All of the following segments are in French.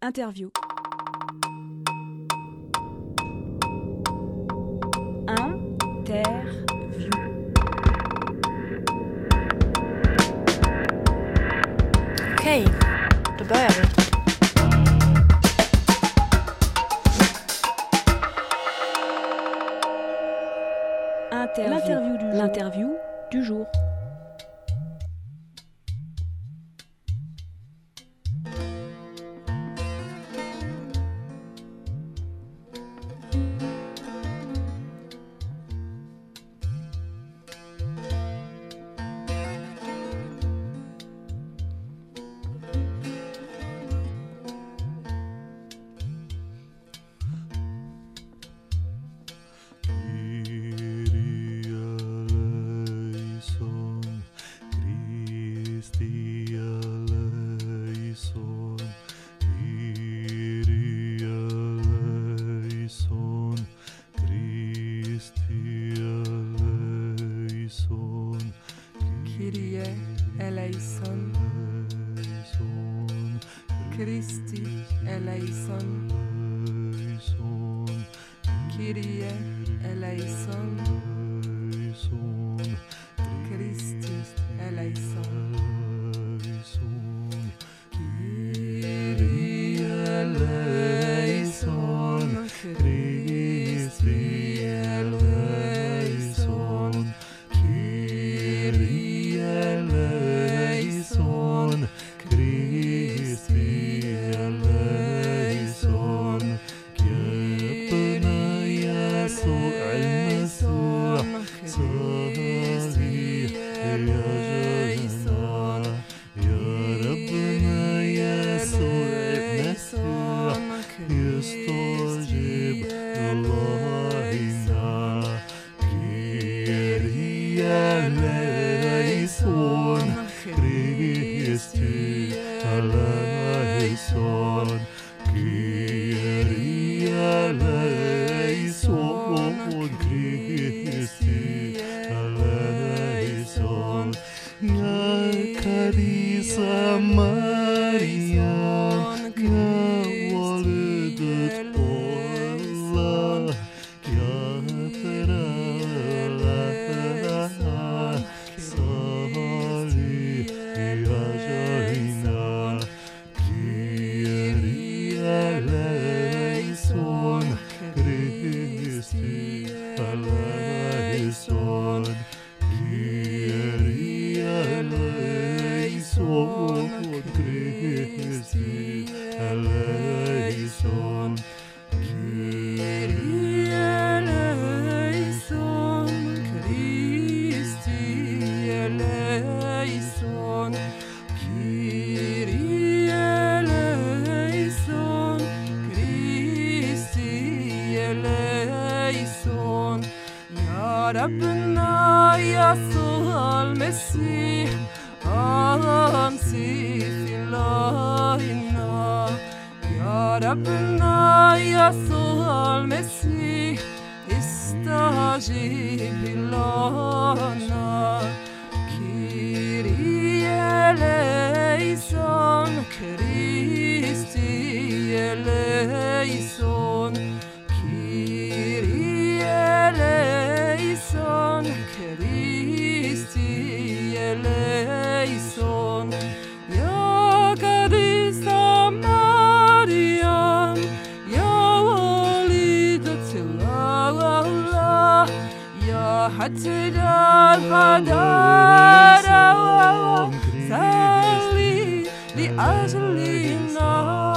Interview. Interview. Okej, då börjar vi. L'interview du jour. Kyrie eleison, Christi eleison, Kyrie eleison, Christi eleison, Kyrie eleison, Christi eleison, Kyrie eleison, Christi eleison, يا يسوع المسيح صلي يا جينا يا ربنا يسوع المسيح يستجيب اللهنا كيريا eleison Christi eleison Kyrie eleison Christi eleison يا كنيسة مريم يا والدة الله يا فرح صلي يا جينا Kyrie eleison Christi eleison Kyrie eleison Christi eleison Kyrie eleison Christi eleison Kyrie eleison Christi eleison يا ربنا يسوع المسيح أنسي في اللهنا يا ربنا يسوع المسيح استجيب لنا Kyrie eleison Christi eleison Kyrie eleison Christi eleison يا كنيسة مريم يا والدة الله يا حتى الحضارة صلي لأجلنا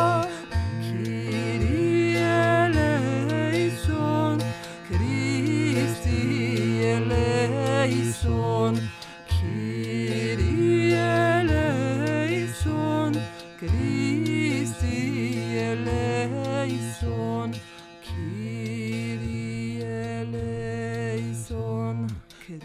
Kyrie eleison Christi eleison Kyrie eleison Christi eleison Kyrie eleison Christi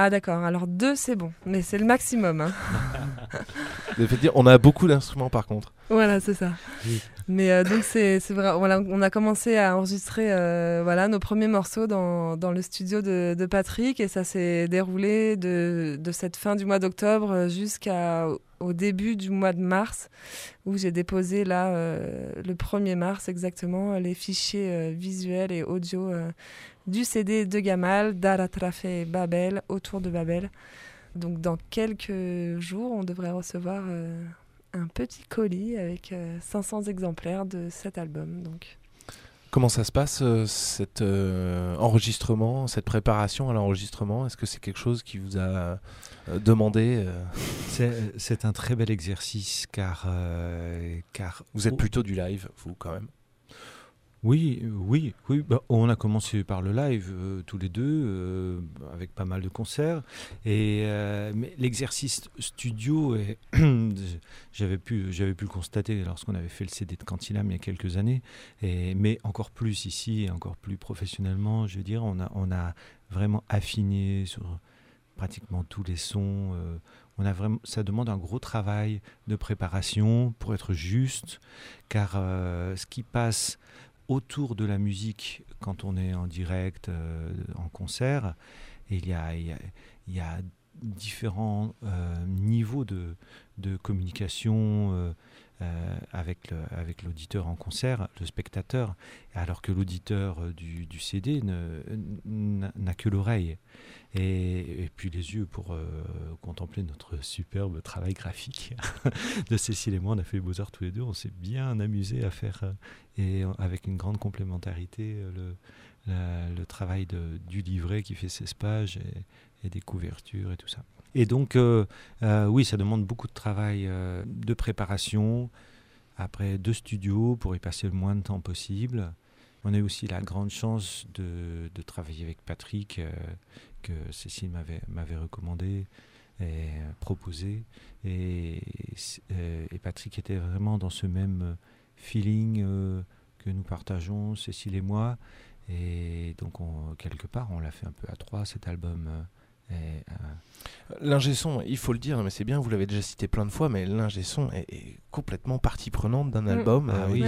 Ah d'accord, alors 2 c'est bon, mais c'est le maximum. Hein. Je vais dire, on a beaucoup d'instruments par contre. Voilà, c'est ça. Oui. Mais donc c'est vrai, voilà, on a commencé à enregistrer voilà, nos premiers morceaux dans le studio de Patrick et ça s'est déroulé de cette fin du mois d'octobre jusqu'au début du mois de mars où j'ai déposé là le 1er mars exactement les fichiers visuels et audio du CD de Gamal, Daratrafe Babel, autour de Babel. Donc dans quelques jours, on devrait recevoir un petit colis avec 500 exemplaires de cet album. Donc. Comment ça se passe, cet enregistrement, cette préparation à l'enregistrement ? Est-ce que c'est quelque chose qui vous a demandé C'est un très bel exercice car Vous êtes plutôt du live, vous, quand même ? Oui. Bah, on a commencé par le live tous les deux, avec pas mal de concerts. Mais l'exercice studio, j'avais pu le constater lorsqu'on avait fait le CD de Cantilam il y a quelques années. Mais encore plus ici, et encore plus professionnellement, je veux dire, on a vraiment affiné sur pratiquement tous les sons. Ça demande un gros travail de préparation pour être juste, car ce qui passe autour de la musique, quand on est en direct, en concert, il y a différents niveaux de communication avec l'auditeur en concert, le spectateur, alors que l'auditeur du CD n'a que l'oreille. Et puis les yeux pour contempler notre superbe travail graphique de Cécile et moi. On a fait les Beaux-Arts tous les deux, on s'est bien amusé à faire, et avec une grande complémentarité, le travail du livret qui fait 16 pages et des couvertures et tout ça. Et donc, oui, ça demande beaucoup de travail de préparation, après de studio pour y passer le moins de temps possible. On a eu aussi la grande chance de travailler avec Patrick, que Cécile m'avait recommandé et proposé. Et Patrick était vraiment dans ce même feeling que nous partageons, Cécile et moi. Et donc, quelque part, on l'a fait un peu à trois, cet album. L'ingé son, il faut le dire, mais c'est bien, vous l'avez déjà cité plein de fois, mais l'ingé son est complètement partie prenante d'un album. Oui,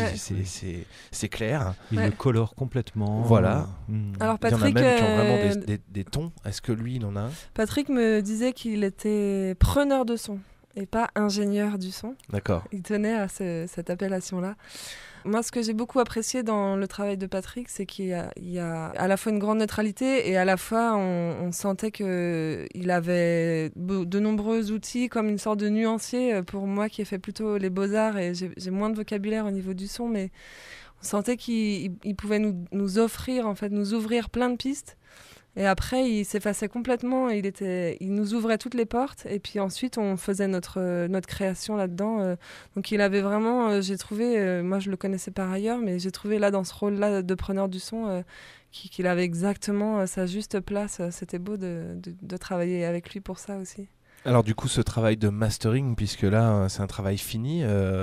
c'est clair. Il le colore complètement. Voilà. Alors il y en a Patrick, même qui ont vraiment des tons. Est-ce que lui, il en a un ? Patrick me disait qu'il était preneur de son et pas ingénieur du son. D'accord. Il tenait à cette appellation-là. Moi, ce que j'ai beaucoup apprécié dans le travail de Patrick, c'est qu'il y a à la fois une grande neutralité et à la fois on sentait qu'il avait de nombreux outils comme une sorte de nuancier. Pour moi qui ai fait plutôt les beaux-arts et j'ai moins de vocabulaire au niveau du son, mais on sentait qu'il pouvait nous offrir, en fait, nous ouvrir plein de pistes. Et après, il s'effaçait complètement, il nous ouvrait toutes les portes, et puis ensuite, on faisait notre création là-dedans. Donc il avait vraiment, j'ai trouvé, moi je le connaissais par ailleurs, mais j'ai trouvé là, dans ce rôle-là de preneur du son, qu'il avait exactement sa juste place. C'était beau de travailler avec lui pour ça aussi. Alors du coup, ce travail de mastering, puisque là, c'est un travail fini,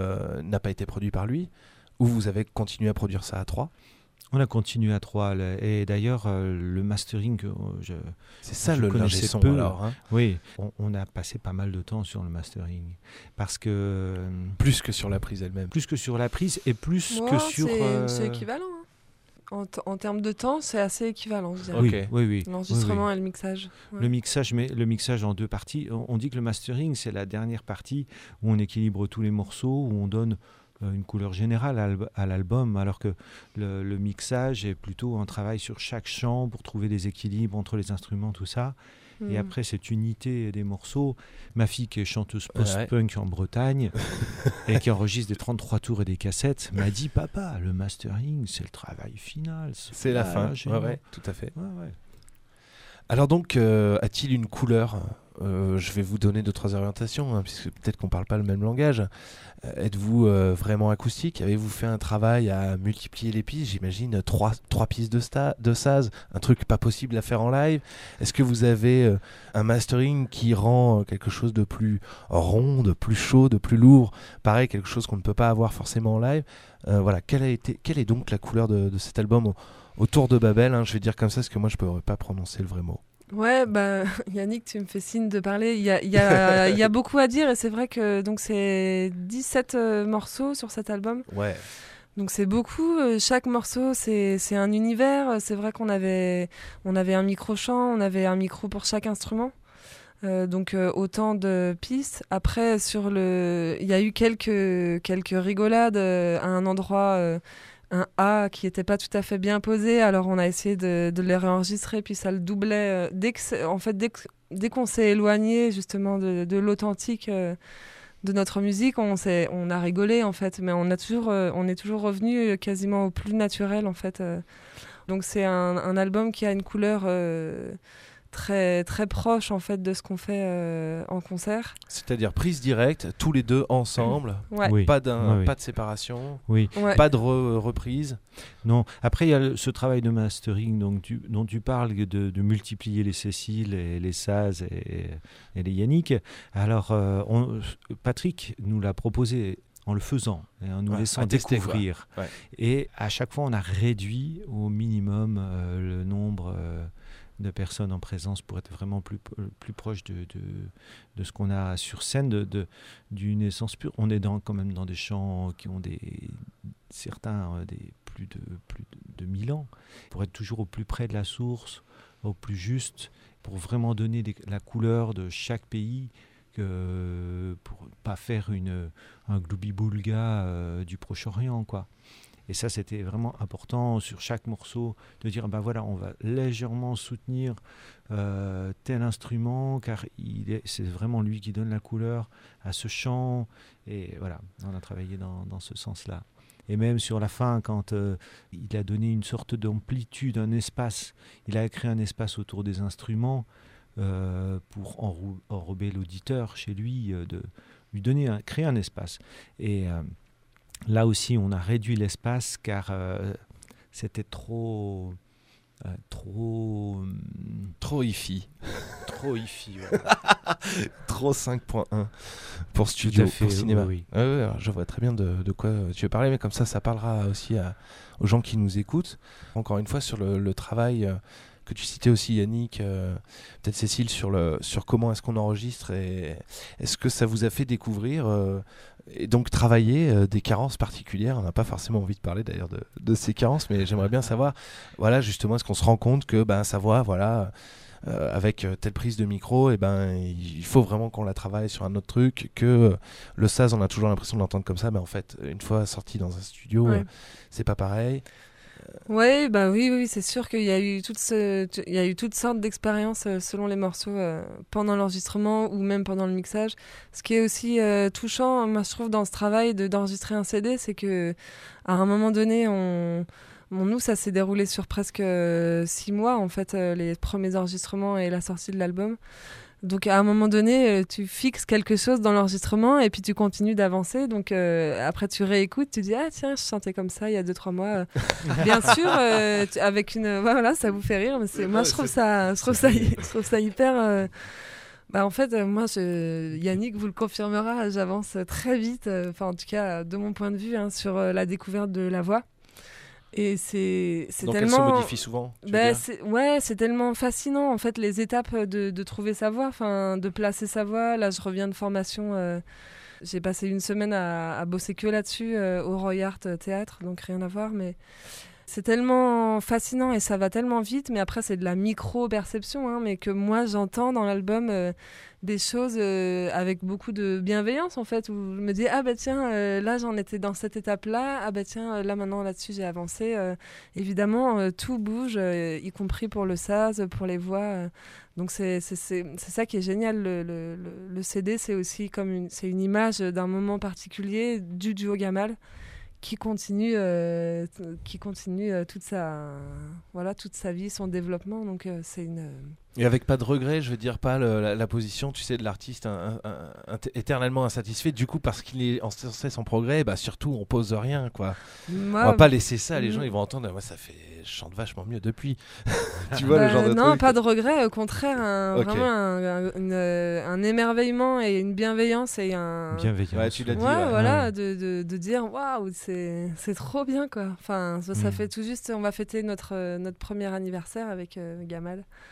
n'a pas été produit par lui, ou vous avez continué à produire ça à trois ? On a continué à trois, et d'ailleurs le mastering, c'est ça je le connaissais son peu. Alors, hein. Oui, on a passé pas mal de temps sur le mastering, parce que plus que sur la prise elle-même. Plus que sur la prise et plus que sur. C'est équivalent. Hein. En termes de temps, c'est assez équivalent, je dirais. Oui. L'enregistrement et le mixage. Ouais. Le mixage en deux parties. On dit que le mastering, c'est la dernière partie où on équilibre tous les morceaux, où on donne une couleur générale à l'album, alors que le mixage est plutôt un travail sur chaque chant pour trouver des équilibres entre les instruments, tout ça. Et après, cette unité des morceaux, ma fille qui est chanteuse post-punk en Bretagne et qui enregistre des 33 tours et des cassettes, m'a dit « Papa, le mastering, c'est le travail final. » C'est la fin, ouais, tout à fait. Ouais. Alors donc, a-t-il une couleur ? Je vais vous donner 2-3 orientations, hein, puisque peut-être qu'on ne parle pas le même langage. Êtes-vous vraiment acoustique ? Avez-vous fait un travail à multiplier les pistes ? J'imagine 3 pistes de saz, un truc pas possible à faire en live. Est-ce que vous avez un mastering qui rend quelque chose de plus rond, de plus chaud, de plus lourd ? Pareil, quelque chose qu'on ne peut pas avoir forcément en live. Voilà, quelle est donc la couleur de cet album autour de Babel, hein, je vais dire comme ça, parce que moi je ne peux pas prononcer le vrai mot. Ouais, bah, Yannick, tu me fais signe de parler. Il y a beaucoup à dire et c'est vrai que donc, c'est 17 morceaux sur cet album. Ouais. Donc c'est beaucoup. Chaque morceau, c'est un univers. C'est vrai qu'on avait un micro-chant, on avait un micro pour chaque instrument. Donc autant de pistes. Après, il y a eu quelques rigolades à un endroit. Un A qui n'était pas tout à fait bien posé, alors on a essayé de les réenregistrer, puis ça le doublait. Dès qu'on s'est éloigné justement de l'authentique de notre musique, on a rigolé en fait, mais on est toujours revenu quasiment au plus naturel en fait. Donc c'est un album qui a une couleur très très proche en fait de ce qu'on fait en concert. C'est-à-dire prise directe, tous les deux ensemble, Ouais. Oui. pas de Oui. séparation, Oui. Ouais. pas de reprise. Non. Après, il y a ce travail de mastering dont tu parles, de multiplier les Cécile et les Saz et les Yannick. Alors, Patrick nous l'a proposé en le faisant et en nous laissant à tester, découvrir. quoi. Ouais. Et à chaque fois, on a réduit au minimum le nombre de personnes en présence pour être vraiment plus proche de ce qu'on a sur scène, d'une essence pure. On est quand même dans des chants qui ont certains plus de 1000 ans, pour être toujours au plus près de la source, au plus juste, pour vraiment donner la couleur de chaque pays, pour pas faire un gloubi-boulga du Proche-Orient, quoi. Et ça, c'était vraiment important sur chaque morceau de dire, ben voilà, on va légèrement soutenir tel instrument, car c'est vraiment lui qui donne la couleur à ce chant. Et voilà, on a travaillé dans ce sens-là. Et même sur la fin, quand il a donné une sorte d'amplitude, un espace, il a créé un espace autour des instruments pour enrober l'auditeur chez lui, de lui créer un espace. Et là aussi, on a réduit l'espace car c'était trop hi-fi. Trop hi-fi. Ouais. Trop 5.1 pour studio, pour cinéma. Oui. Alors, je vois très bien de quoi tu veux parler, mais comme ça parlera aussi aux gens qui nous écoutent. Encore une fois, sur le travail que tu citais aussi, Yannick, peut-être Cécile, sur comment est-ce qu'on enregistre, et est-ce que ça vous a fait découvrir et donc travailler des carences particulières. On n'a pas forcément envie de parler d'ailleurs de ces carences, mais j'aimerais bien savoir, voilà, justement, est-ce qu'on se rend compte que sa voix, voilà, avec telle prise de micro, il faut vraiment qu'on la travaille sur un autre truc, que le saz, on a toujours l'impression de l'entendre comme ça, mais en fait, une fois sorti dans un studio, c'est pas pareil. Ouais, oui, c'est sûr qu'il y a eu toutes sortes d'expériences selon les morceaux pendant l'enregistrement ou même pendant le mixage. Ce qui est aussi touchant, moi je trouve, dans ce travail d'enregistrer un CD, c'est que à un moment donné, nous, ça s'est déroulé sur presque 6 mois, en fait, les premiers enregistrements et la sortie de l'album. Donc à un moment donné, tu fixes quelque chose dans l'enregistrement et puis tu continues d'avancer. Donc après tu réécoutes, tu dis ah tiens, je chantais comme ça il y a 2-3 mois. Bien sûr, avec voilà, ça vous fait rire, mais moi je trouve ça hyper. En fait, moi, Yannick vous le confirmera, j'avance très vite. En tout cas, de mon point de vue, sur la découverte de la voix. Et c'est donc tellement... elle se modifie souvent, c'est tellement fascinant en fait, les étapes de trouver sa voix, de placer sa voix. Là je reviens de formation, j'ai passé une semaine à bosser que là-dessus au Roy Art Théâtre, donc rien à voir, mais c'est tellement fascinant et ça va tellement vite. Mais après c'est de la micro-perception, mais que moi j'entends dans l'album des choses avec beaucoup de bienveillance en fait, où je me dis ah tiens, là j'en étais dans cette étape là, tiens, là maintenant là-dessus j'ai avancé. Évidemment tout bouge, y compris pour le saz, pour les voix, donc c'est ça qui est génial. Le CD, c'est aussi c'est une image d'un moment particulier du duo Gamal qui continue toute sa vie, son développement. Donc c'est une... Et avec pas de regret, je veux dire, pas la position, tu sais, de l'artiste éternellement insatisfait, du coup, parce qu'il est en cesse en progrès, surtout on pose rien, quoi. On va pas laisser ça, les gens ils vont entendre, moi ça fait, je chante vachement mieux depuis. Tu vois, le genre de non, truc. pas de regret, au contraire, vraiment un émerveillement et une bienveillance et un... Bienveillance. Ouais, tu l'as dit. Voilà, de dire waouh, c'est trop bien, quoi. Ça fait tout juste, on va fêter notre premier anniversaire avec Gamal.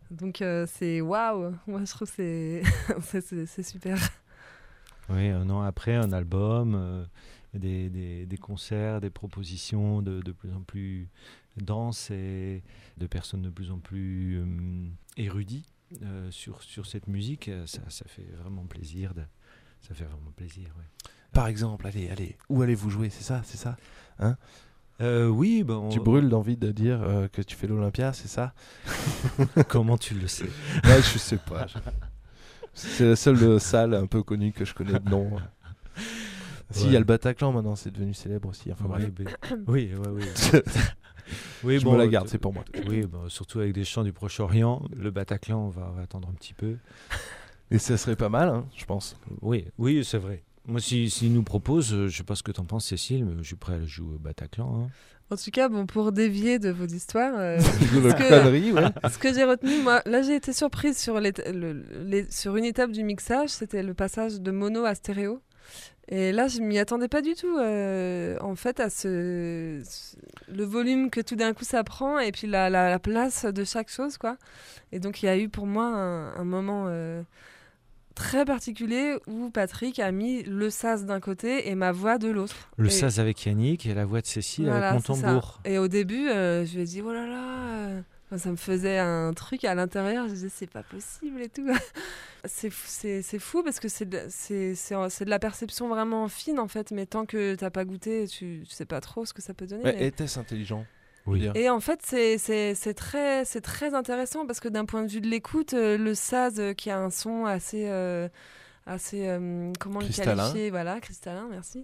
Donc c'est waouh. Moi je trouve que c'est super. Oui, un an après, un album, des concerts, des propositions de plus en plus denses et de personnes de plus en plus érudits sur cette musique. Ça fait vraiment plaisir. Ça fait vraiment plaisir, ouais. Par exemple, allez, où allez-vous jouer, c'est ça hein? Oui, Tu brûles d'envie de dire que tu fais l'Olympia, c'est ça? Comment tu le sais? Ouais, je sais pas. C'est la seule salle un peu connue que je connais de nom. Si, il y a le Bataclan maintenant, c'est devenu célèbre aussi. Enfin, bref. Oui. Oui, Je me la garde, c'est pour moi. Oui, surtout avec des chants du Proche-Orient, le Bataclan, on va attendre un petit peu. Et ça serait pas mal, hein, je pense. Oui, c'est vrai. Moi, s'il nous propose, je sais pas ce que t'en penses, Cécile, mais je suis prêt à jouer au Bataclan. Hein. En tout cas, pour dévier de vos histoires, ce que j'ai retenu, moi, là j'ai été surprise sur une étape du mixage, c'était le passage de mono à stéréo. Et là, je m'y attendais pas du tout, en fait, à le volume que tout d'un coup ça prend, et puis la place de chaque chose, quoi. Et donc, il y a eu pour moi un moment très particulier où Patrick a mis le saz d'un côté et ma voix de l'autre. Le saz avec Yannick et la voix de Cécile avec mon tambour. Et au début, je lui ai dit, oh là là, ça me faisait un truc à l'intérieur, je disais, c'est pas possible et tout. C'est fou parce que c'est de la perception vraiment fine, en fait, mais tant que t'as pas goûté, tu sais pas trop ce que ça peut donner. Ouais, était-ce intelligent? Oui. Et en fait, c'est très intéressant parce que d'un point de vue de l'écoute, le saz qui a un son assez comment le qualifier, voilà, cristallin, merci.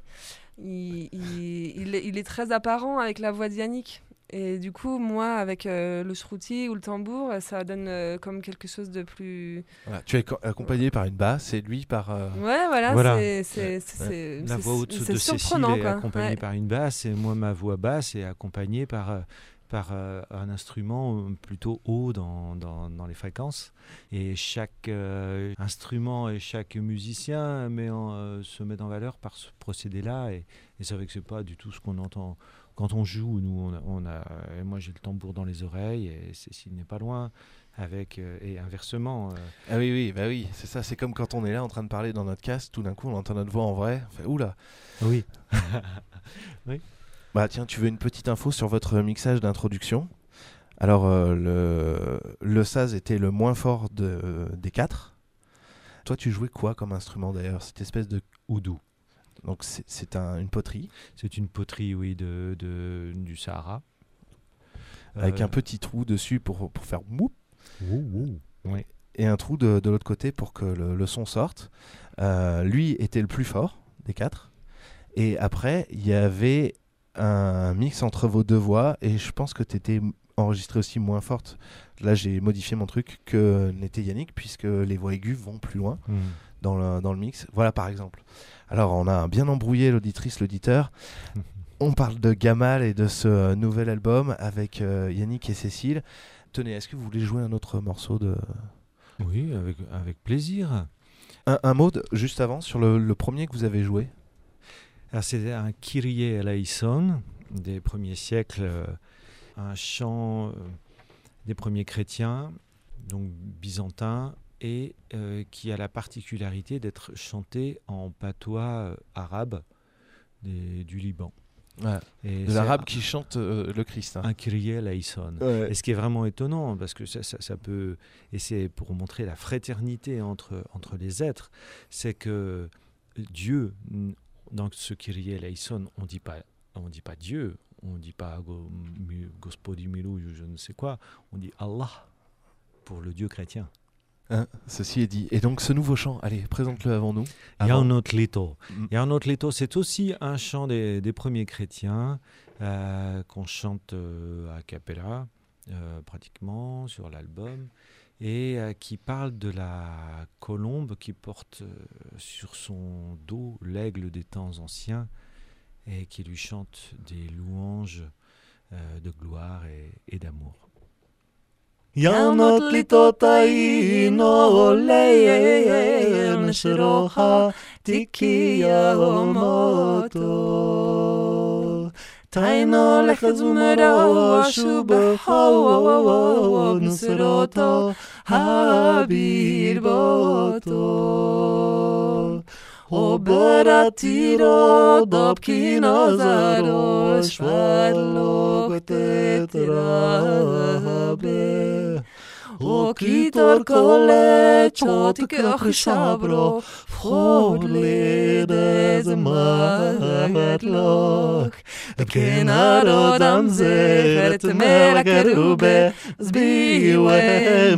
Il est très apparent avec la voix de Yannick. Et du coup, moi, avec le shruti ou le tambour, ça donne comme quelque chose de plus... Voilà, tu es accompagné par une basse et lui par... Ouais, voilà. La voix haute de Cécile est accompagnée par une basse et moi, ma voix basse est accompagnée par un instrument plutôt haut dans les fréquences. Et chaque instrument et chaque musicien se met en valeur par ce procédé-là. Et c'est vrai que c'est pas du tout ce qu'on entend quand on joue. Nous, moi, j'ai le tambour dans les oreilles et Cécile n'est pas loin. Et inversement. Ah oui, c'est ça. C'est comme quand on est là en train de parler dans notre casque, tout d'un coup, on entend notre voix en vrai. On fait, oula. Oui. Oui. Bah tiens, tu veux une petite info sur votre mixage d'introduction? Alors, le saz était le moins fort des quatre. Toi, tu jouais quoi comme instrument d'ailleurs? Cette espèce de oudou. Donc, c'est une poterie. C'est une poterie, oui, du Sahara. Avec un petit trou dessus pour faire moup. Oui. Et un trou de l'autre côté pour que le son sorte. Lui était le plus fort des quatre. Et après, il y avait un mix entre vos deux voix et je pense que tu étais enregistrée aussi moins forte. Là, j'ai modifié mon truc que n'était Yannick puisque les voix aiguës vont plus loin dans le mix. Voilà, par exemple. Alors, on a bien embrouillé l'auditrice, l'auditeur. On parle de Gamal et de ce nouvel album avec Yannick et Cécile. Tenez, est-ce que vous voulez jouer un autre morceau de... Oui, avec plaisir. Un mot juste avant sur le premier que vous avez joué. Alors, c'est un Kyrie eleison des premiers siècles, un chant des premiers chrétiens, donc byzantins, et qui a la particularité d'être chanté en patois arabe du Liban. Ouais. Et de l'arabe qui chante le Christ. Un Kyrie eleison. Ouais. Et ce qui est vraiment étonnant, parce que ça peut... Et c'est pour montrer la fraternité entre les êtres, c'est que Dieu... Dans ce Kyrie eleison, on dit pas Dieu, on dit pas Gospodi Milu, je ne sais quoi, on dit Allah pour le Dieu chrétien. Hein, ceci est dit. Et donc ce nouveau chant, allez, présente-le avant nous. Yaunot Lito. Yaunot Lito, c'est aussi un chant des premiers chrétiens qu'on chante a cappella, pratiquement sur l'album. Et qui parle de la colombe qui porte sur son dos l'aigle des temps anciens et qui lui chante des louanges de gloire et d'amour. Yaunot litotai no leyen shroha tiki yaomoto Taino lechazumara shubahawa nusroto habirboto Oberatiro dobkino zaro shvadlo tetrabe O kitor kole chotik achisabro Frodle des matloch Kenaro dam zert melakerube Zbiwe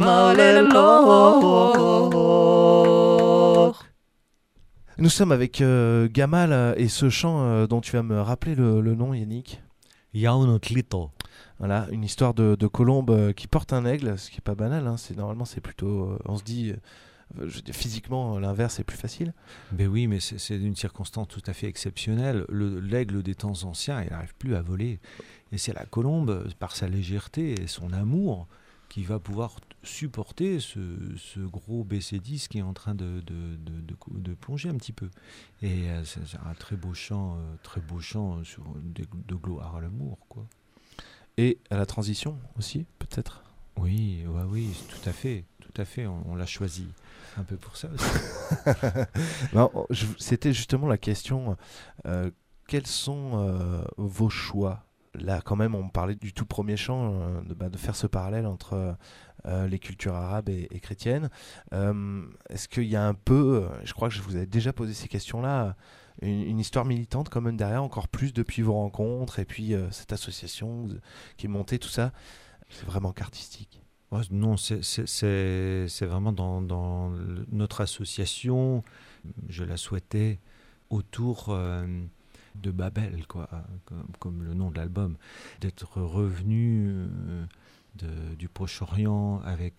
malelo Nous sommes avec Gamal et ce chant dont tu vas me rappeler le nom, Yannick. Yaunotlito. Voilà, une histoire de colombe qui porte un aigle, ce qui est pas banal. Hein. Normalement, c'est plutôt, on se dit, physiquement, l'inverse est plus facile. Ben oui, mais c'est une circonstance tout à fait exceptionnelle. L'aigle des temps anciens, il n'arrive plus à voler. Et c'est la colombe, par sa légèreté et son amour, qui va pouvoir supporter ce gros BC10 qui est en train de plonger un petit peu. Et c'est un très beau chant sur de gloire à l'amour, quoi. Et à la transition aussi, peut-être. Oui, tout à fait. On l'a choisi un peu pour ça aussi. Non, c'était justement la question. Quels sont vos choix ? Là, quand même, on parlait du tout premier chant, de faire ce parallèle entre les cultures arabes et chrétiennes. Est-ce qu'il y a un peu, je crois que je vous avais déjà posé ces questions-là, une histoire militante quand même derrière, encore plus depuis vos rencontres, et puis cette association qui est montée, tout ça, c'est vraiment qu'artistique. Ouais, non, c'est vraiment dans notre association, je la souhaitais autour de Babel, quoi, comme le nom de l'album, d'être revenu du Proche-Orient avec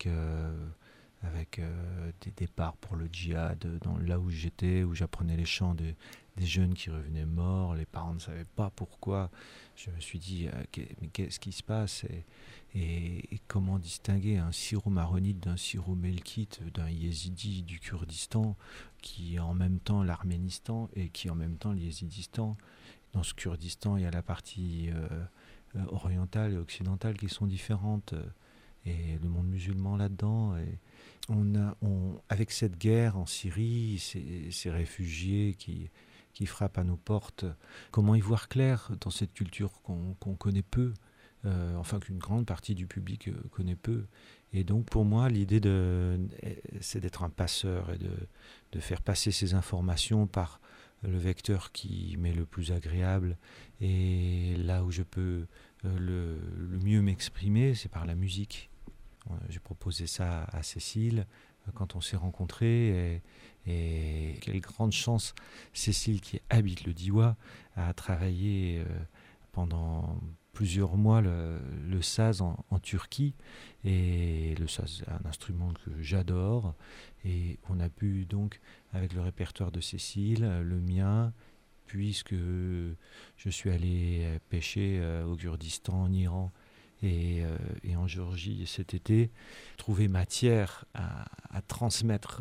des départs pour le djihad, là où j'étais, où j'apprenais les chants des jeunes qui revenaient morts, les parents ne savaient pas pourquoi. Je me suis dit, mais qu'est-ce qui se passe et comment distinguer un syro-maronite d'un syro-melkite, d'un yézidi du Kurdistan, qui est en même temps l'Arménistan et qui est en même temps le Yézidistan. Dans ce Kurdistan, il y a la partie orientale et occidentale qui sont différentes, et le monde musulman là-dedans. Et avec cette guerre en Syrie, ces réfugiés qui frappent à nos portes, comment y voir clair dans cette culture qu'on connaît peu, enfin qu'une grande partie du public connaît peu. Et donc pour moi, l'idée c'est d'être un passeur et de faire passer ces informations par le vecteur qui m'est le plus agréable, et là où je peux le mieux m'exprimer, c'est par la musique. J'ai proposé ça à Cécile quand on s'est rencontrés, et quelle grande chance, Cécile, qui habite le Diwa, a travaillé pendant plusieurs mois le saz en Turquie, et le saz est un instrument que j'adore, et on a pu donc, avec le répertoire de Cécile, le mien, puisque je suis allé pêcher au Kurdistan, en Iran et en Géorgie cet été, trouver matière à transmettre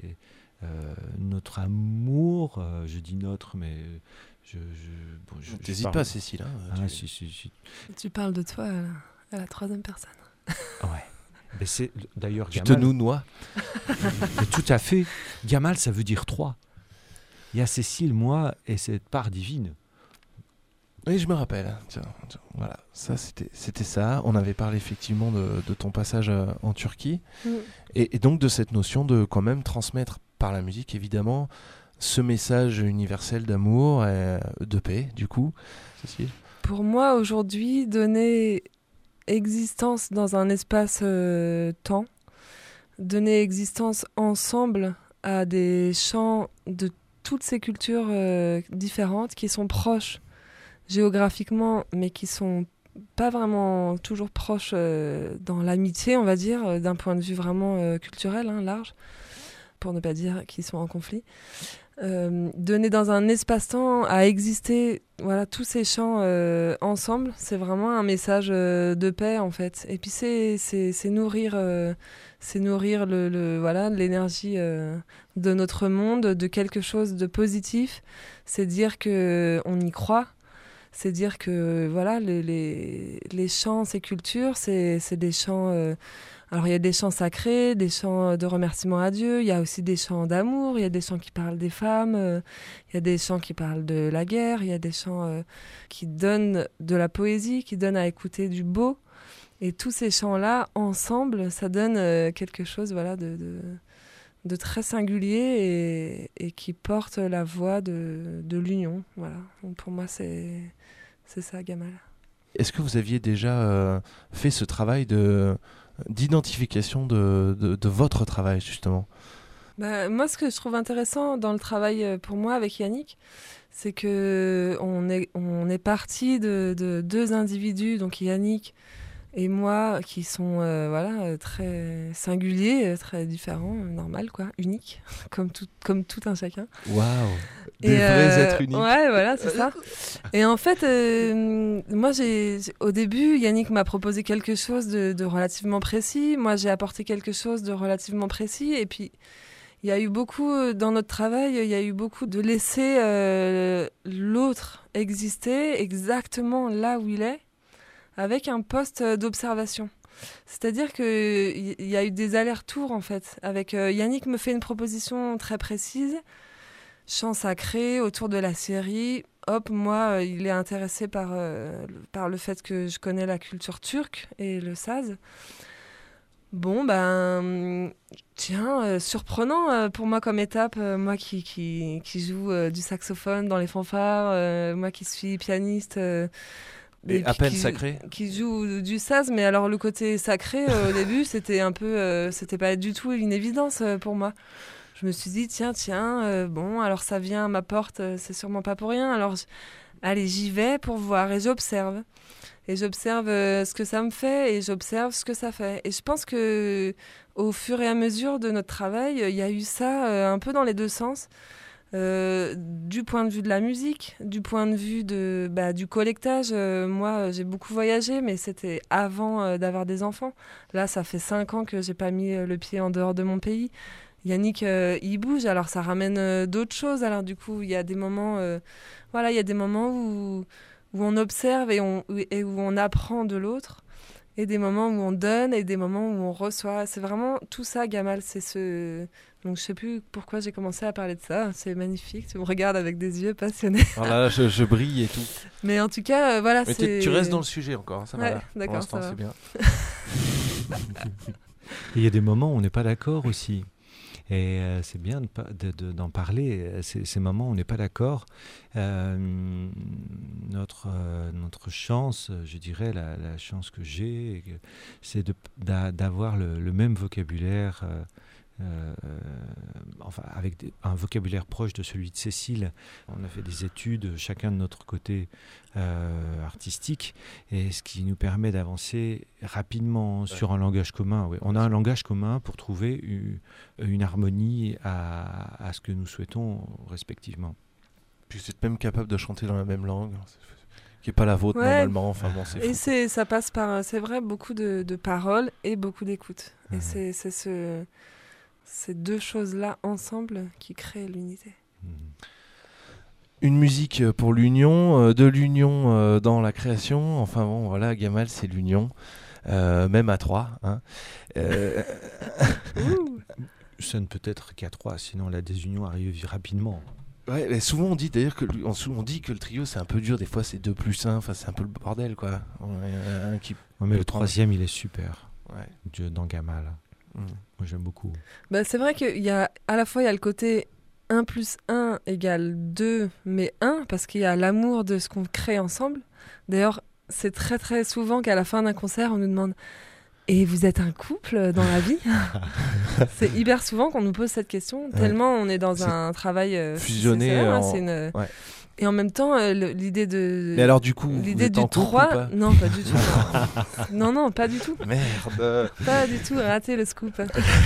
notre amour, je dis notre, mais T'hésites pas, Cécile. Hein, si. Tu parles de toi à la troisième personne. Ouais. Mais c'est d'ailleurs tu Gamal. te nounoies. Tout à fait. Gamal, ça veut dire trois. Il y a Cécile, moi et cette part divine. Oui, je me rappelle. Tiens, voilà, ça c'était ça. On avait parlé effectivement de ton passage en Turquie, et donc de cette notion de quand même transmettre par la musique, évidemment, ce message universel d'amour et de paix, du coup, Cécile. Pour moi, aujourd'hui, donner existence dans un espace-temps, donner existence ensemble à des chants de toutes ces cultures différentes qui sont proches géographiquement, mais qui sont pas vraiment toujours proches dans l'amitié, on va dire, d'un point de vue vraiment culturel, large, pour ne pas dire qu'ils sont en conflit. Donner dans un espace-temps à exister, voilà, tous ces chants ensemble, c'est vraiment un message de paix, en fait. Et puis c'est nourrir voilà, l'énergie de notre monde, de quelque chose de positif. C'est dire qu'on y croit, C'est dire que voilà, les chants, ces cultures, c'est des chants... alors il y a des chants sacrés, des chants de remerciement à Dieu, il y a aussi des chants d'amour, il y a des chants qui parlent des femmes, il y a des chants qui parlent de la guerre, il y a des chants qui donnent de la poésie, qui donnent à écouter du beau. Et tous ces chants-là, ensemble, ça donne quelque chose voilà, de très singulier et qui porte la voix de l'union. Voilà. Donc pour moi, c'est ça, Gamal. Est-ce que vous aviez déjà fait ce travail d'identification de votre travail, justement ? Moi, ce que je trouve intéressant dans le travail pour moi avec Yannick, c'est qu'on est parti de deux individus, donc Yannick et moi, qui sont très singuliers, très différents, normal, quoi, uniques, comme tout un chacun. Waouh, des vrais êtres uniques. Ouais, voilà, c'est ça. Et en fait, moi, au début, Yannick m'a proposé quelque chose de relativement précis. Moi, j'ai apporté quelque chose de relativement précis. Et puis, il y a eu beaucoup, dans notre travail, il y a eu beaucoup de laisser l'autre exister exactement là où il est, avec un poste d'observation. C'est-à-dire qu'il y a eu des allers-retours, en fait. Yannick me fait une proposition très précise, chant sacré, autour de la Syrie. Hop, moi, il est intéressé par le fait que je connais la culture turque et le saz. Bon, surprenant pour moi comme étape, moi qui joue du saxophone dans les fanfares, moi qui suis pianiste... Et à peine sacré. Qui joue du saz, mais alors le côté sacré au début, c'était un peu, c'était pas du tout une évidence pour moi. Je me suis dit tiens, bon, alors ça vient à ma porte, c'est sûrement pas pour rien. Alors allez, j'y vais pour voir et j'observe. Et j'observe ce que ça me fait et j'observe ce que ça fait. Et je pense que au fur et à mesure de notre travail, il y a eu ça un peu dans les deux sens. Du point de vue de la musique, du point de vue du collectage. Moi, j'ai beaucoup voyagé, mais c'était avant d'avoir des enfants. Là, ça fait 5 ans que j'ai pas mis le pied en dehors de mon pays. Yannick, il bouge, alors ça ramène d'autres choses. Alors du coup, il y a des moments, il y a des moments où on observe et où on apprend de l'autre. Et des moments où on donne et des moments où on reçoit. C'est vraiment tout ça, Gamal. Donc je sais plus pourquoi j'ai commencé à parler de ça. C'est magnifique. Tu me regardes avec des yeux passionnés. Alors là, je brille et tout. Mais en tout cas, voilà. Mais tu restes dans le sujet encore. Ça va. D'accord, ça va. C'est bien. Il y a des moments où on n'est pas d'accord aussi. Et c'est bien d'en parler, ces moments où on n'est pas d'accord. Notre chance, je dirais, la chance que j'ai, c'est d'avoir le même vocabulaire, avec un vocabulaire proche de celui de Cécile. On a fait des études, chacun de notre côté artistique, et ce qui nous permet d'avancer rapidement sur un langage commun. Oui. On a un langage commun pour trouver une harmonie à ce que nous souhaitons respectivement. Puis vous êtes même capable de chanter dans la même langue, qui n'est pas la vôtre normalement. Enfin, bon, c'est fou. Et ça passe par, c'est vrai, beaucoup de paroles et beaucoup d'écoute. Et c'est ces deux choses-là ensemble qui créent l'unité. Une musique pour l'union, de l'union dans la création. Enfin bon, voilà, Gamal, c'est l'union, même à 3. Hein. Ça ne peut être qu'à 3, sinon la désunion arrive rapidement. Ouais, et souvent on dit d'ailleurs on dit que le trio c'est un peu dur, des fois c'est 2 + 1, enfin c'est un peu le bordel quoi. Mais le troisième il est super. Ouais. Dans Gamal. Moi j'aime beaucoup. C'est vrai qu'il y a à la fois il y a le côté 1 + 1 = 2, mais 1, parce qu'il y a l'amour de ce qu'on crée ensemble. D'ailleurs, c'est très très souvent qu'à la fin d'un concert, on nous demande « Et vous êtes un couple dans la vie ?» C'est hyper souvent qu'on nous pose cette question, tellement on est dans un travail fusionné. Et en même temps, l'idée de... Mais alors du coup, l'idée du 3... Non, pas du tout. Non, pas du tout. Merde. Pas du tout, raté le scoop.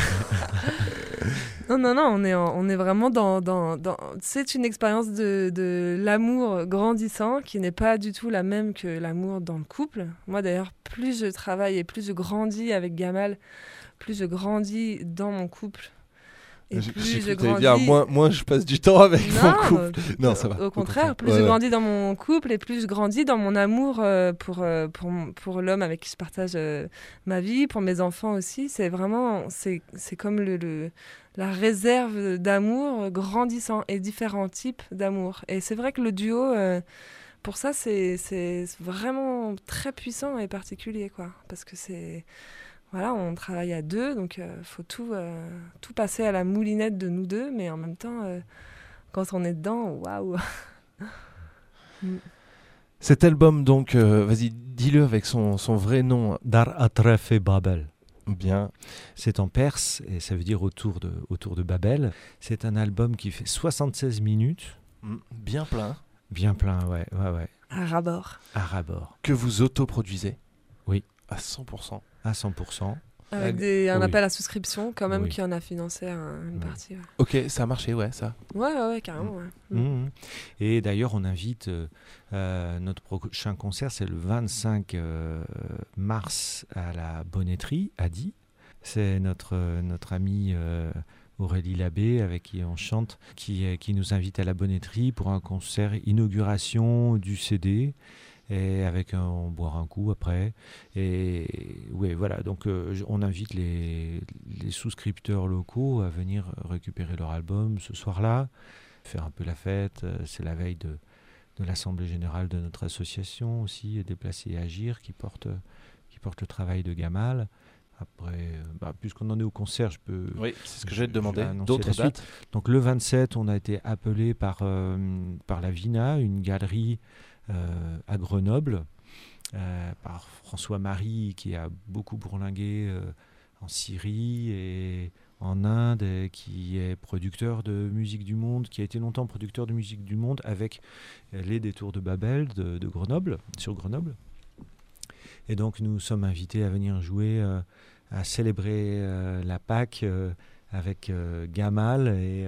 Non, on est vraiment dans... C'est une expérience de l'amour grandissant qui n'est pas du tout la même que l'amour dans le couple. Moi d'ailleurs, plus je travaille et plus je grandis avec Gamal, plus je grandis dans mon couple. Et J'ai plus je cru que t'allais grandis... dire, moins je passe du temps avec mon Non, couple. Non, ça va. au contraire, plus Ouais, je ouais. grandis dans mon couple et plus je grandis dans mon amour pour l'homme avec qui je partage ma vie, pour mes enfants aussi. C'est vraiment, c'est comme la réserve d'amour grandissant et différents types d'amour. Et c'est vrai que le duo, pour ça, c'est vraiment très puissant et particulier, quoi. Parce que voilà, on travaille à deux, donc faut tout passer à la moulinette de nous deux, mais en même temps, quand on est dedans, waouh. Cet album, donc, vas-y, dis-le avec son vrai nom. Dar Atrafe Babel. Bien. C'est en perse et ça veut dire autour de Babel. C'est un album qui fait 76 minutes. Bien plein. Bien plein, ouais. À rabord. À rabord. Que vous autoproduisez. Oui. À 100%. À 100%. Avec un appel à souscription, quand même, qui en a financé une partie. Ouais. Ok, ça a marché, ouais, ça. Ouais, carrément. Ouais. Et d'ailleurs, on invite notre prochain concert, c'est le 25 mars à la Bonneterie, à Die. C'est notre ami Aurélie Labbé, avec qui on chante, qui nous invite à la Bonneterie pour un concert inauguration du CD. Et on boira un coup après. Et ouais, voilà. Donc, on invite les souscripteurs locaux à venir récupérer leur album ce soir-là, faire un peu la fête. C'est la veille de l'Assemblée Générale de notre association aussi, Déplacer et Agir, qui porte le travail de Gamal. Après, puisqu'on en est au concert, je peux... Oui, c'est ce que je vais te demander. D'autres dates. Donc, le 27, on a été appelé par la Vina, une galerie à Grenoble, par François-Marie, qui a beaucoup bourlingué en Syrie et en Inde, et qui est producteur de musique du monde, qui a été longtemps producteur de musique du monde avec les Détours de Babel de Grenoble, sur Grenoble. Et donc nous sommes invités à venir jouer, à célébrer la Pâque avec Gamal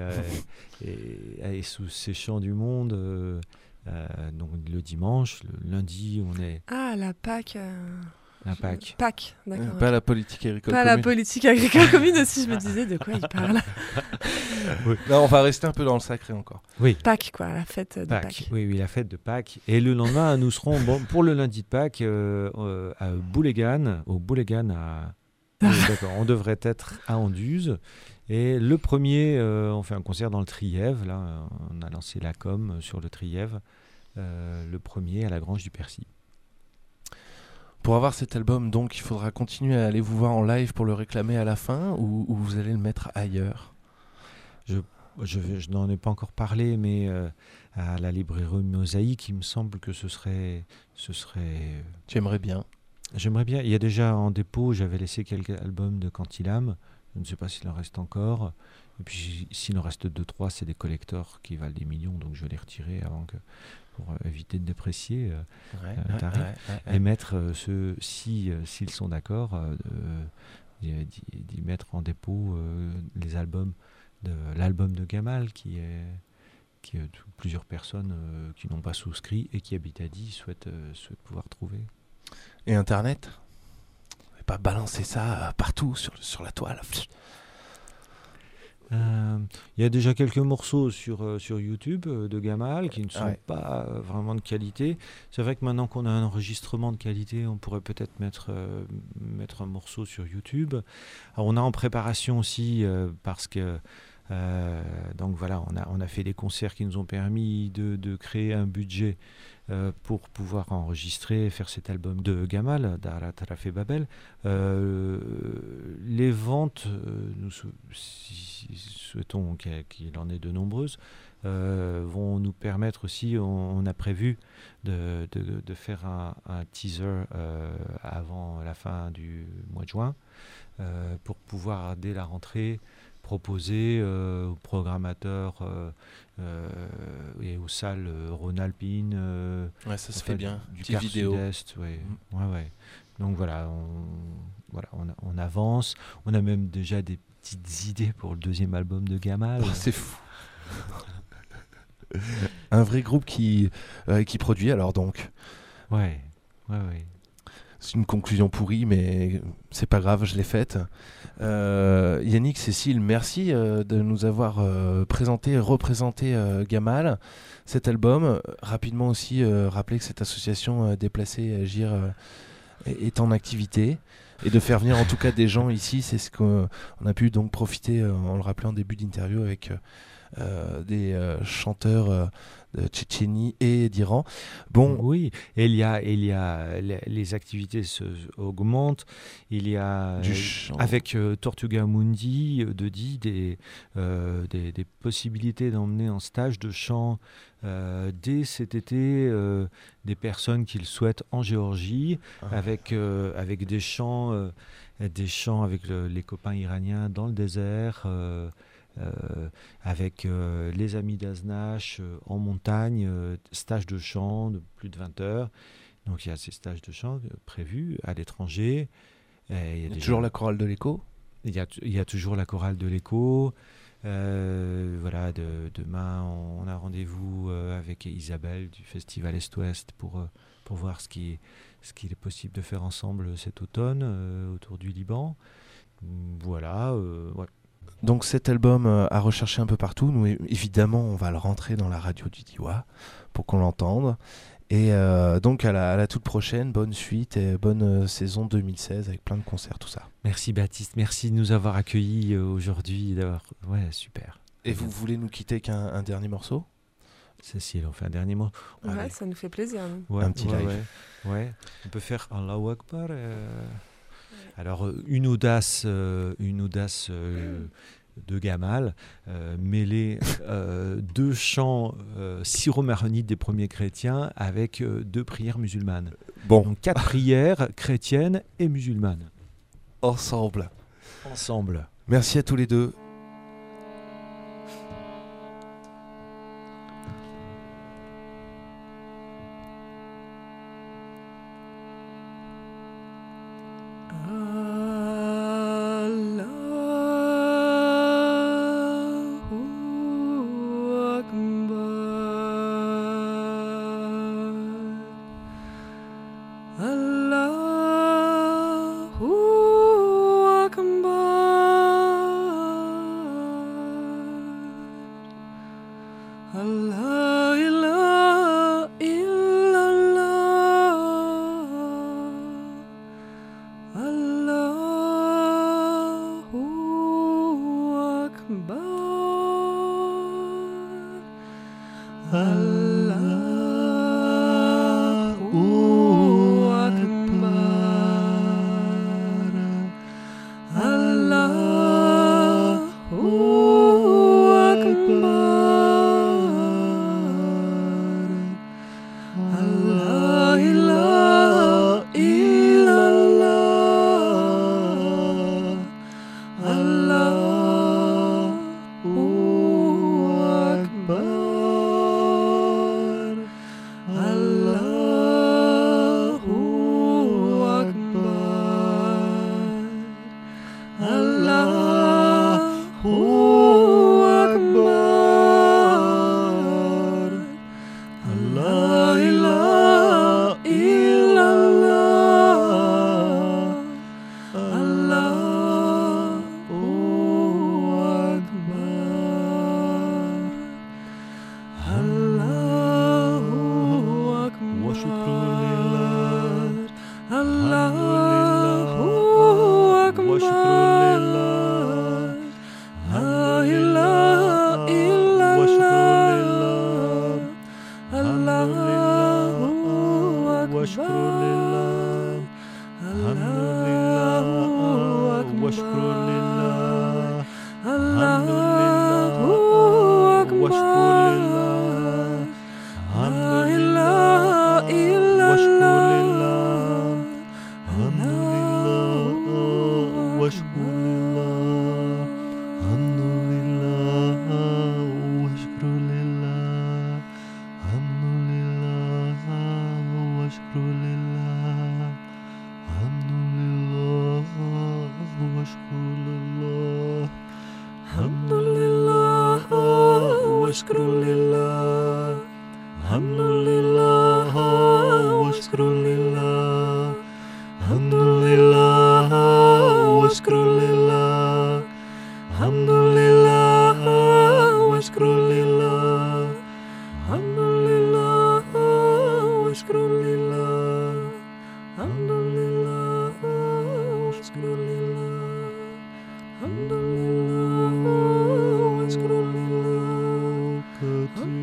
et sous ces chants du monde. Donc le dimanche, le lundi, on est... Ah, la Pâque. La Pâque. Pâque, d'accord. Pas la politique agricole pas commune. La politique agricole commune aussi, je me disais de quoi il parle. Oui. Là, on va rester un peu dans le sacré encore. Oui. Pâques, quoi, la fête de Pâques. Oui, la fête de Pâques. Et le lendemain, nous serons pour le lundi de Pâques à Boulégan, au Boulégan Oui, d'accord, on devrait être à Anduze. Et le premier, on fait un concert dans le Trièvre. Là, on a lancé la com sur le Trièvre. Le premier à la Grange du Percy. Pour avoir cet album, donc, il faudra continuer à aller vous voir en live pour le réclamer à la fin, ou vous allez le mettre ailleurs? Je n'en ai pas encore parlé, mais à la librairie Mosaïque, il me semble que ce serait... Tu aimerais bien? J'aimerais bien. Il y a déjà en dépôt, j'avais laissé quelques albums de Cantilame. Je ne sais pas s'il en reste encore. Et puis s'il en reste 2-3, c'est des collectors qui valent des millions, donc je vais les retirer pour éviter de déprécier tarif. Et mettre ceux, s'ils sont d'accord, d'y mettre en dépôt les albums l'album de Gamal qui est plusieurs personnes qui n'ont pas souscrit et qui habitent à Die souhaitent pouvoir trouver. Et Internet? Et pas balancer ça partout sur la toile. Il y a déjà quelques morceaux sur YouTube de Gamal qui ne sont pas vraiment de qualité. C'est vrai que maintenant qu'on a un enregistrement de qualité, on pourrait peut-être mettre un morceau sur YouTube. Alors, on a en préparation aussi parce que donc voilà, on a fait des concerts qui nous ont permis de créer un budget pour pouvoir enregistrer et faire cet album de Gamal, Dar Atrafe Babel. Les ventes, nous souhaitons qu'il en ait de nombreuses, vont nous permettre aussi, on a prévu de faire un teaser avant la fin du mois de juin pour pouvoir, dès la rentrée, proposer aux programmateurs et aux salles Rhône-Alpine. Ça se fait bien. Du petite vidéo. Sud-Est, ouais. Donc voilà, on avance. On a même déjà des petites idées pour le deuxième album de Gamal. Oh, c'est fou. Un vrai groupe qui produit alors donc. Ouais. C'est une conclusion pourrie, mais c'est pas grave, je l'ai faite. Yannick, Cécile, merci de nous avoir représenté Gamal, cet album. Rapidement aussi, rappeler que cette association Déplacer Agir est en activité. Et de faire venir en tout cas des gens ici, c'est ce qu'on a pu donc profiter, en le rappelant en début d'interview, avec des chanteurs de Tchétchénie et d'Iran. Bon, oui, et il y a les activités augmentent. Il y a avec Tortuga Mundi des possibilités d'emmener en stage de chant dès cet été des personnes qui le souhaitent en Géorgie, avec des chants avec les copains iraniens dans le désert. Avec les amis d'Aznache en montagne, stage de chant de plus de 20 heures. Donc il y a ces stages de chant prévus à l'étranger. Il y a toujours la chorale de l'Écho. Il y a toujours la chorale de l'Écho. Voilà, demain on a rendez-vous avec Isabelle du Festival Est-Ouest pour voir ce qu'il est possible de faire ensemble cet automne autour du Liban. Voilà. Ouais. Donc cet album à rechercher un peu partout. Nous, évidemment, on va le rentrer dans la radio du Diois pour qu'on l'entende. Et donc à la toute prochaine, bonne suite et bonne saison 2016 avec plein de concerts, tout ça. Merci Baptiste, merci de nous avoir accueillis aujourd'hui. Ouais, super. Et vous voulez nous quitter avec un dernier morceau ? Cécile, on fait un dernier mot. Ouais, ça nous fait plaisir. Ouais, un petit live. Ouais. On peut faire Allahu Akbar. Alors une audace de Gamal, mêler deux chants syro-maronites des premiers chrétiens avec deux prières musulmanes. Bon. Donc 4 prières chrétiennes et musulmanes. Ensemble. Merci à tous les deux.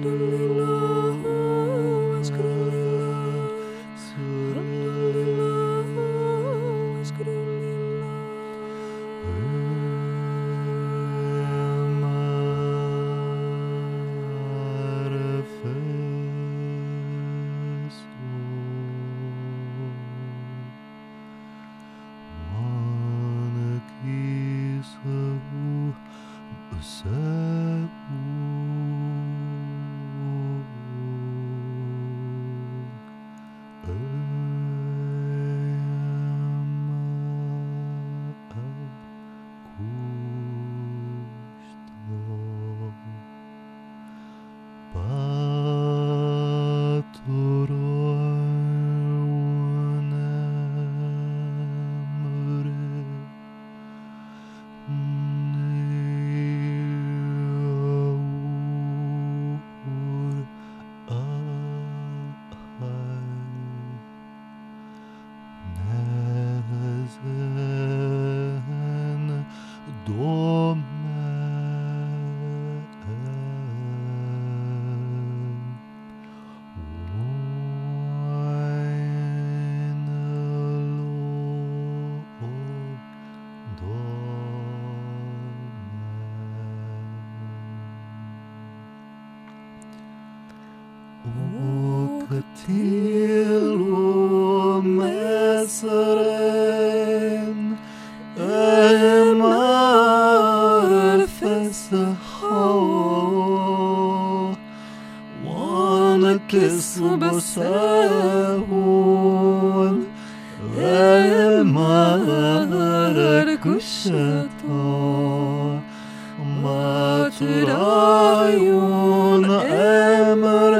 Maturayun emr